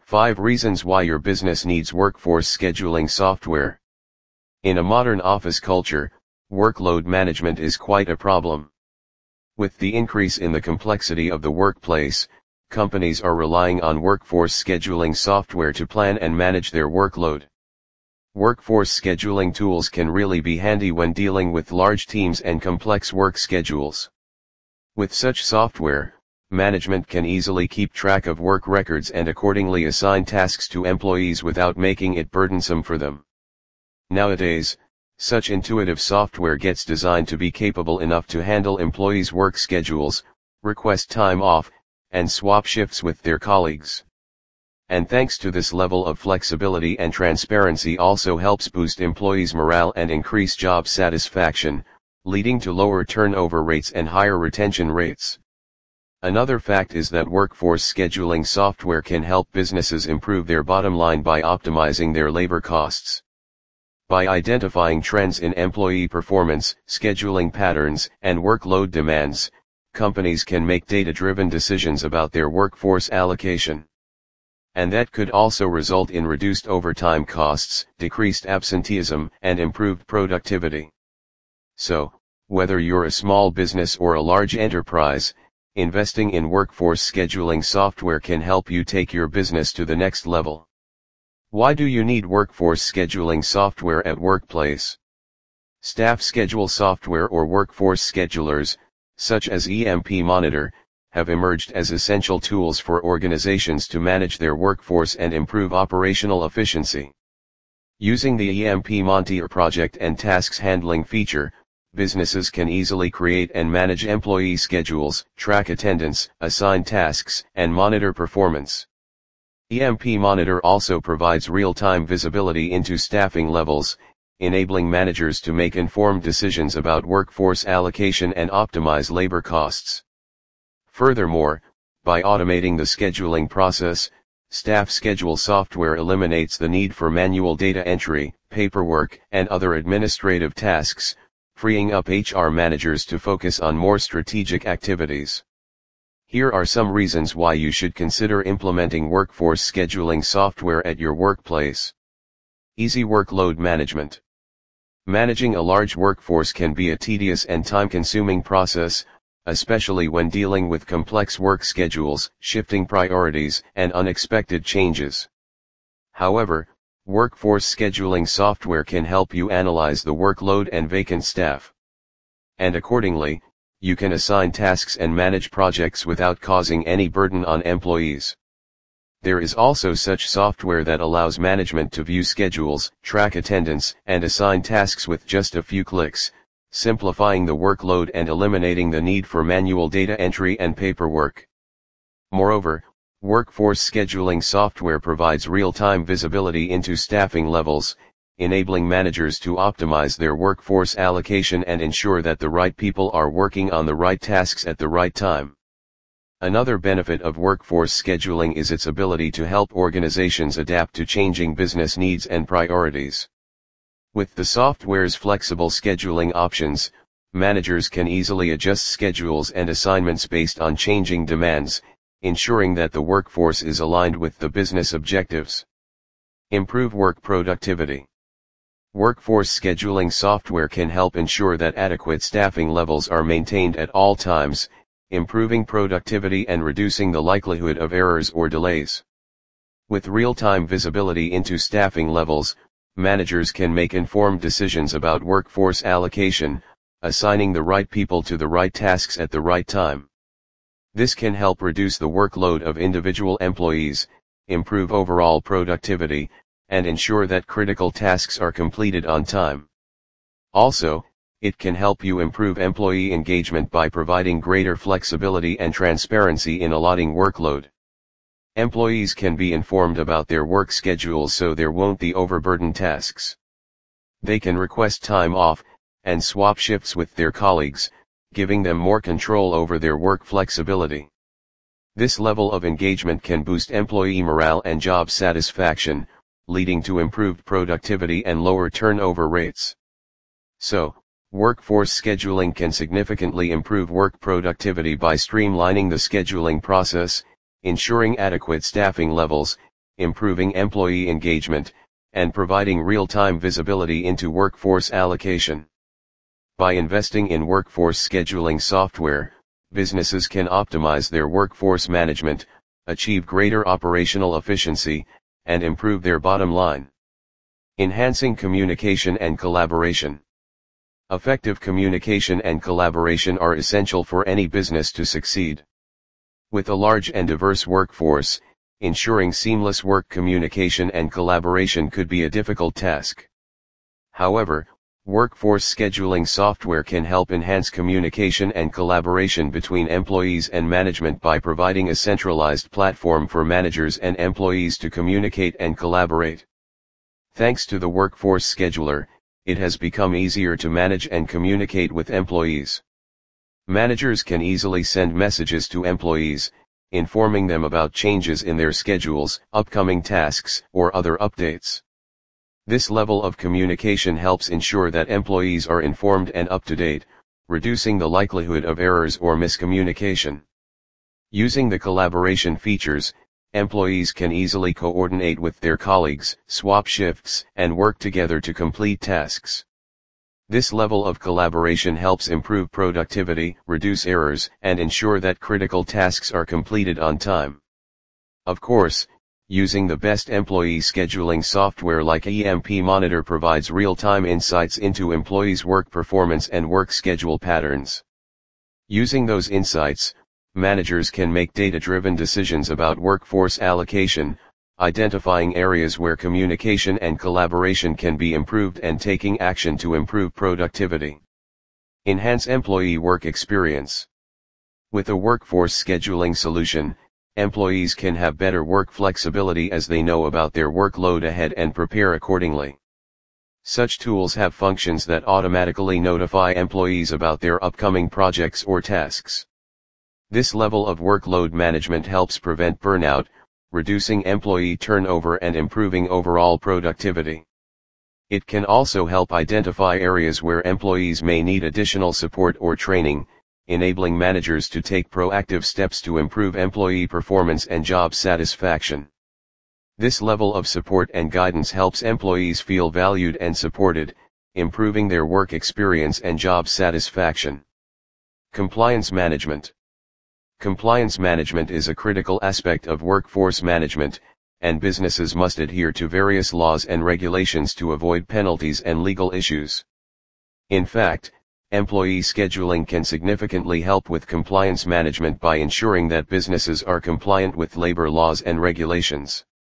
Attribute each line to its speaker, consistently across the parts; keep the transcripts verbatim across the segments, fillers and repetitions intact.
Speaker 1: five Reasons why your business needs workforce scheduling software. In a modern office culture, workload management is quite a problem. With the increase in the complexity of the workplace, companies are relying on workforce scheduling software to plan and manage their workload. Workforce scheduling tools can really be handy when dealing with large teams and complex work schedules. With such software, management can easily keep track of work records and accordingly assign tasks to employees without making it burdensome for them. Nowadays, such intuitive software gets designed to be capable enough to handle employees' work schedules, request time off, and swap shifts with their colleagues. And thanks to this level of flexibility and transparency also helps boost employees' morale and increase job satisfaction, leading to lower turnover rates and higher retention rates. Another fact is that workforce scheduling software can help businesses improve their bottom line by optimizing their labor costs. By identifying trends in employee performance, scheduling patterns, and workload demands, companies can make data-driven decisions about their workforce allocation. And that could also result in reduced overtime costs, decreased absenteeism, and improved productivity. So, whether you're a small business or a large enterprise, investing in workforce scheduling software can help you take your business to the next level. Why do you need workforce scheduling software at workplace? Staff schedule software or workforce schedulers, such as E M P Monitor, have emerged as essential tools for organizations to manage their workforce and improve operational efficiency. Using the E M P Monitor project and tasks handling feature, businesses can easily create and manage employee schedules, track attendance, assign tasks, and monitor performance. E M P Monitor also provides real-time visibility into staffing levels, enabling managers to make informed decisions about workforce allocation and optimize labor costs. Furthermore, by automating the scheduling process, staff schedule software eliminates the need for manual data entry, paperwork, and other administrative tasks, freeing up H R managers to focus on more strategic activities. Here are some reasons why you should consider implementing workforce scheduling software at your workplace. Easy workload management. Managing a large workforce can be a tedious and time-consuming process, especially when dealing with complex work schedules, shifting priorities, and unexpected changes. However, workforce scheduling software can help you analyze the workload and vacant staff. And accordingly, you can assign tasks and manage projects without causing any burden on employees. There is also such software that allows management to view schedules, track attendance, and assign tasks with just a few clicks, simplifying the workload and eliminating the need for manual data entry and paperwork. Moreover, workforce scheduling software provides real-time visibility into staffing levels, enabling managers to optimize their workforce allocation and ensure that the right people are working on the right tasks at the right time. Another benefit of workforce scheduling is its ability to help organizations adapt to changing business needs and priorities. With the software's flexible scheduling options, managers can easily adjust schedules and assignments based on changing demands, ensuring that the workforce is aligned with the business objectives. Improve work productivity. Workforce scheduling software can help ensure that adequate staffing levels are maintained at all times, improving productivity and reducing the likelihood of errors or delays. With real-time visibility into staffing levels, managers can make informed decisions about workforce allocation, assigning the right people to the right tasks at the right time. This can help reduce the workload of individual employees, improve overall productivity, and ensure that critical tasks are completed on time. Also, it can help you improve employee engagement by providing greater flexibility and transparency in allotting workload. Employees can be informed about their work schedules so there won't be overburdened tasks. They can request time off, and swap shifts with their colleagues, giving them more control over their work flexibility. This level of engagement can boost employee morale and job satisfaction, leading to improved productivity and lower turnover rates. So, workforce scheduling can significantly improve work productivity by streamlining the scheduling process, ensuring adequate staffing levels, improving employee engagement, and providing real-time visibility into workforce allocation. By investing in workforce scheduling software, businesses can optimize their workforce management, achieve greater operational efficiency, and improve their bottom line. Enhancing communication and collaboration. Effective communication and collaboration are essential for any business to succeed. With a large and diverse workforce, ensuring seamless work communication and collaboration could be a difficult task. However, workforce scheduling software can help enhance communication and collaboration between employees and management by providing a centralized platform for managers and employees to communicate and collaborate. Thanks to the Workforce Scheduler, it has become easier to manage and communicate with employees. Managers can easily send messages to employees, informing them about changes in their schedules, upcoming tasks, or other updates. This level of communication helps ensure that employees are informed and up to date, reducing the likelihood of errors or miscommunication. Using the collaboration features, employees can easily coordinate with their colleagues, swap shifts, and work together to complete tasks. This level of collaboration helps improve productivity, reduce errors, and ensure that critical tasks are completed on time. Of course, using the best employee scheduling software like E M P Monitor provides real-time insights into employees' work performance and work schedule patterns. Using those insights, managers can make data-driven decisions about workforce allocation, identifying areas where communication and collaboration can be improved and taking action to improve productivity. Enhance employee work experience. With a workforce scheduling solution, employees can have better work flexibility as they know about their workload ahead and prepare accordingly. Such tools have functions that automatically notify employees about their upcoming projects or tasks. This level of workload management helps prevent burnout, reducing employee turnover and improving overall productivity. It can also help identify areas where employees may need additional support or training, enabling managers to take proactive steps to improve employee performance and job satisfaction. This level of support and guidance helps employees feel valued and supported, improving their work experience and job satisfaction. Compliance management. Compliance management is a critical aspect of workforce management, and businesses must adhere to various laws and regulations to avoid penalties and legal issues. In fact, employee scheduling can significantly help with compliance management by ensuring that businesses are compliant with labor laws and regulations.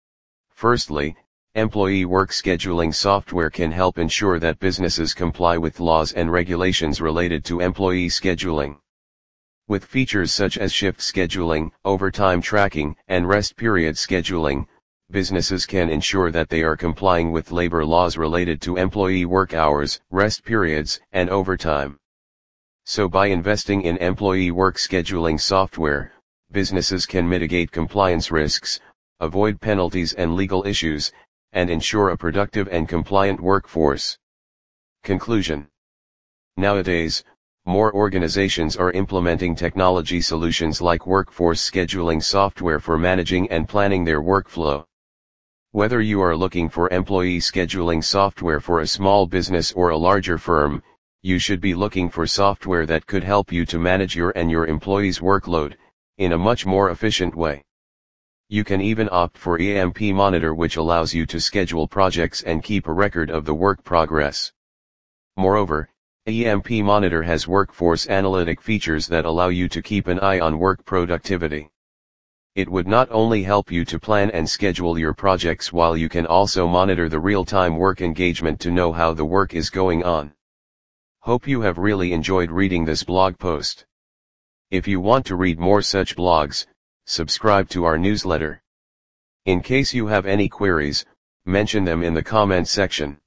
Speaker 1: Firstly, employee work scheduling software can help ensure that businesses comply with laws and regulations related to employee scheduling. With features such as shift scheduling, overtime tracking, and rest period scheduling, businesses can ensure that they are complying with labor laws related to employee work hours, rest periods, and overtime. So by investing in employee work scheduling software, businesses can mitigate compliance risks, avoid penalties and legal issues, and ensure a productive and compliant workforce. Conclusion. Nowadays, more organizations are implementing technology solutions like workforce scheduling software for managing and planning their workflow. Whether you are looking for employee scheduling software for a small business or a larger firm, you should be looking for software that could help you to manage your and your employees' workload in a much more efficient way. You can even opt for E M P Monitor, which allows you to schedule projects and keep a record of the work progress. Moreover, E M P Monitor has workforce analytic features that allow you to keep an eye on work productivity. It would not only help you to plan and schedule your projects, while you can also monitor the real-time work engagement to know how the work is going on. Hope you have really enjoyed reading this blog post. If you want to read more such blogs, subscribe to our newsletter. In case you have any queries, mention them in the comment section.